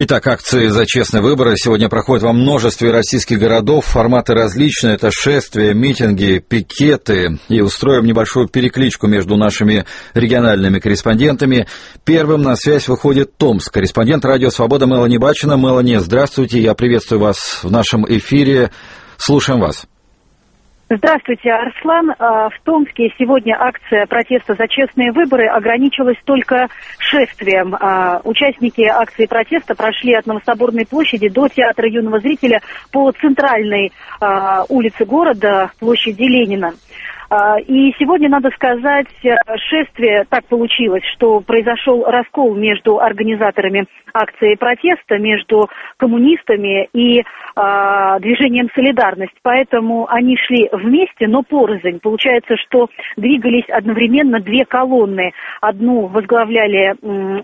Итак, акции за честные выборы сегодня проходят во множестве российских городов. Форматы различные. Это шествия, митинги, пикеты. И устроим небольшую перекличку между нашими региональными корреспондентами. Первым на связь выходит Томск. Корреспондент «Радио Свобода» Мелани Бачина. Мелани, здравствуйте. Я приветствую вас в нашем эфире. Слушаем вас. Здравствуйте, Арслан. В Томске сегодня акция протеста за честные выборы ограничилась только шествием. Участники акции протеста прошли от Новособорной площади до Театра юного зрителя по центральной улице города, площади Ленина. И сегодня, надо сказать, шествие так получилось, что произошел раскол между организаторами акции протеста, между коммунистами и движением «Солидарность». Поэтому они шли вместе, но порознь. Получается, что двигались одновременно две колонны. Одну возглавляли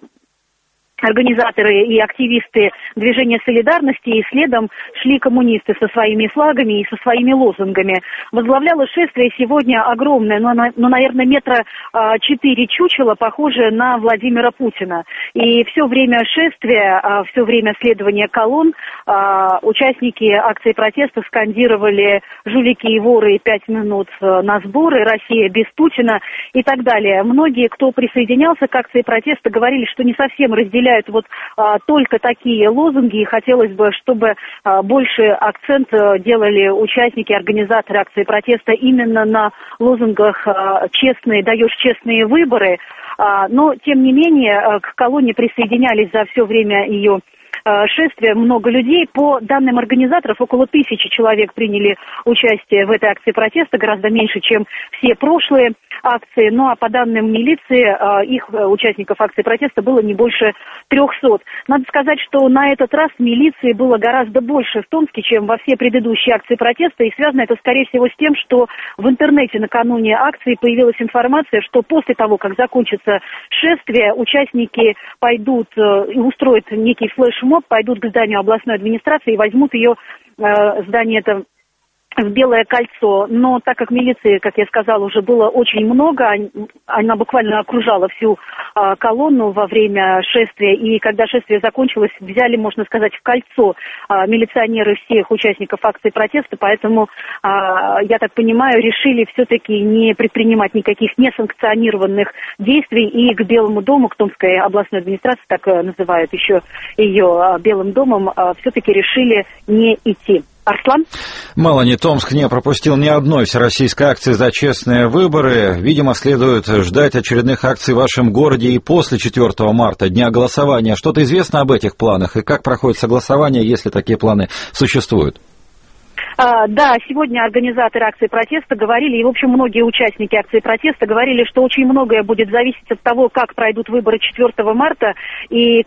организаторы и активисты движения «Солидарности», и следом шли коммунисты со своими флагами и со своими лозунгами. Возглавляло шествие сегодня огромное, наверное, 4 метра чучело, похожее на Владимира Путина. И все время шествия, все время следования колонн участники акции протеста скандировали «Жулики и воры, 5 минут на сборы», «Россия без Путина» и так далее. Многие, кто присоединялся к акции протеста, говорили, что не совсем разделяют только такие лозунги, и хотелось бы, чтобы больше акцент делали участники, организаторы акции протеста именно на лозунгах «Честные, даешь честные выборы». Но, тем не менее, к колонне присоединялись за все время ее шествия много людей. По данным организаторов, около 1000 человек приняли участие в этой акции протеста, гораздо меньше, чем все прошлые акции. Ну а по данным милиции, их участников акции протеста было не больше 300. Надо сказать, что на этот раз милиции было гораздо больше в Томске, чем во все предыдущие акции протеста. И связано это, скорее всего, с тем, что в интернете накануне акции появилась информация, что после того, как закончится шествие, участники пойдут и устроят некий флешмоб, пойдут к зданию областной администрации и возьмут ее, здание это, в Белое кольцо. Но так как милиции, как я сказала, уже было очень много, она буквально окружала всю колонну во время шествия, и когда шествие закончилось, взяли, можно сказать, в кольцо милиционеры всех участников акции протеста, поэтому, я так понимаю, решили все-таки не предпринимать никаких несанкционированных действий, и к Белому дому, к Томской областной администрации, так называют еще ее Белым домом, все-таки решили не идти. Арслан? Мелани, Томск не пропустил ни одной всероссийской акции за честные выборы. Видимо, следует ждать очередных акций в вашем городе и после 4 марта, дня голосования. Что-то известно об этих планах и как проходит согласование, если такие планы существуют? Да, сегодня организаторы акции протеста говорили, и, в общем, многие участники акции протеста говорили, что очень многое будет зависеть от того, как пройдут выборы 4 марта и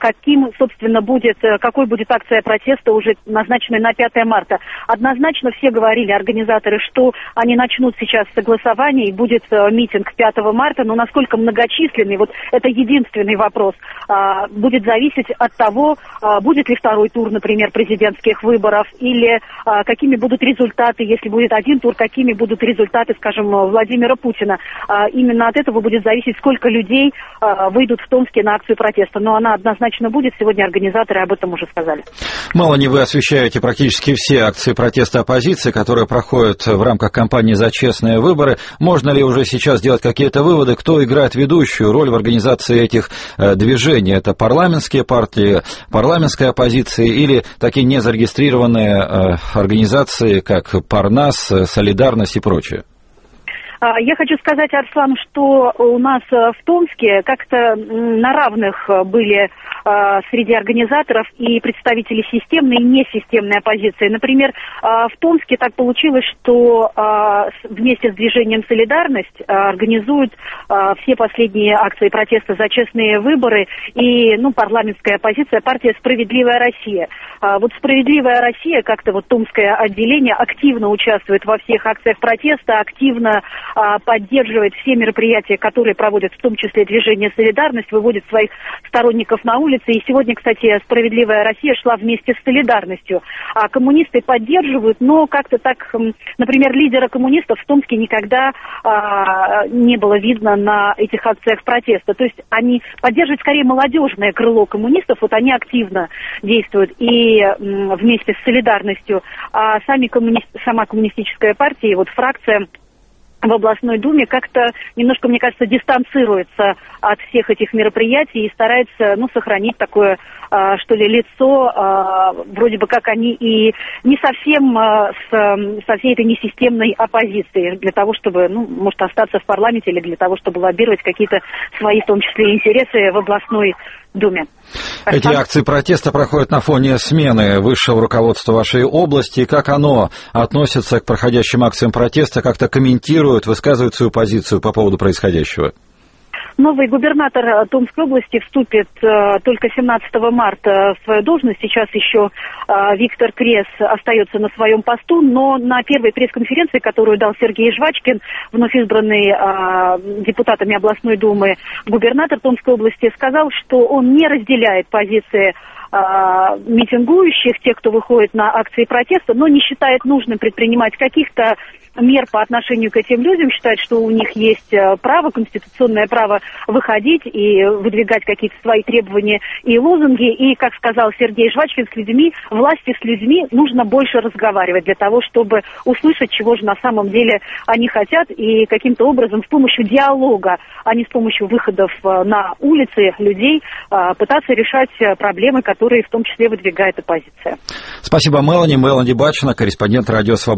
какой будет акция протеста, уже назначенная на 5 марта. Однозначно все говорили, организаторы, что они начнут сейчас согласование, и будет митинг 5 марта, но насколько многочисленный, вот это единственный вопрос, будет зависеть от того, будет ли второй тур, например, президентских выборов, или какими будут результаты, если будет один тур, какими будут результаты, скажем, Владимира Путина. Именно от этого будет зависеть, сколько людей выйдут в Томске на акцию протеста. Но она однозначно будет, сегодня организаторы об этом уже сказали. Мелани, вы освещаете практически все акции протеста оппозиции, которые проходят в рамках кампании за честные выборы. Можно ли уже сейчас сделать какие-то выводы, кто играет ведущую роль в организации этих движений? Это парламентские партии, парламентская оппозиция или такие незарегистрированные организации, как Парнас, Солидарность и прочее? Я хочу сказать, Арслан, что у нас в Томске как-то на равных были среди организаторов и представители системной и несистемной оппозиции. Например, в Томске так получилось, что вместе с движением «Солидарность» организуют все последние акции протеста за честные выборы и парламентская оппозиция, партия «Справедливая Россия». Вот «Справедливая Россия», как-то вот томское отделение, активно участвует во всех акциях протеста, активно поддерживает все мероприятия, которые проводят, в том числе движение «Солидарность», выводит своих сторонников на улицу. улице. И сегодня, кстати, «Справедливая Россия» шла вместе с «Солидарностью». А коммунисты поддерживают, но как-то так, например, лидера коммунистов в Томске никогда не было видно на этих акциях протеста. То есть они поддерживают скорее молодежное крыло коммунистов, вот они активно действуют и вместе с «Солидарностью». А сама коммунистическая партия и вот фракция в областной думе как-то немножко, мне кажется, дистанцируется от всех этих мероприятий и старается, сохранить такое, что ли, лицо, вроде бы как они и не совсем со всей этой несистемной оппозицией, для того, чтобы, может, остаться в парламенте или для того, чтобы лоббировать какие-то свои, в том числе, интересы в областной думе. Эти акции протеста проходят на фоне смены высшего руководства вашей области. Как оно относится к проходящим акциям протеста, как-то комментирует, высказывает свою позицию по поводу происходящего? Новый губернатор Томской области вступит только 17 марта в свою должность. Сейчас еще Виктор Крес остается на своем посту, но на первой пресс-конференции, которую дал Сергей Жвачкин, вновь избранный депутатами областной думы губернатор Томской области, сказал, что он не разделяет позиции митингующих, тех, кто выходит на акции протеста, но не считает нужным предпринимать каких-то мер по отношению к этим людям, считает, что у них есть право, конституционное право выходить и выдвигать какие-то свои требования и лозунги. И, как сказал Сергей Жвачкин, с людьми, власти с людьми нужно больше разговаривать для того, чтобы услышать, чего же на самом деле они хотят, и каким-то образом с помощью диалога, а не с помощью выходов на улицы людей, пытаться решать проблемы, которые в том числе выдвигает оппозиция. Спасибо, Мелани. Мелани Бачина, корреспондент «Радио Свобода».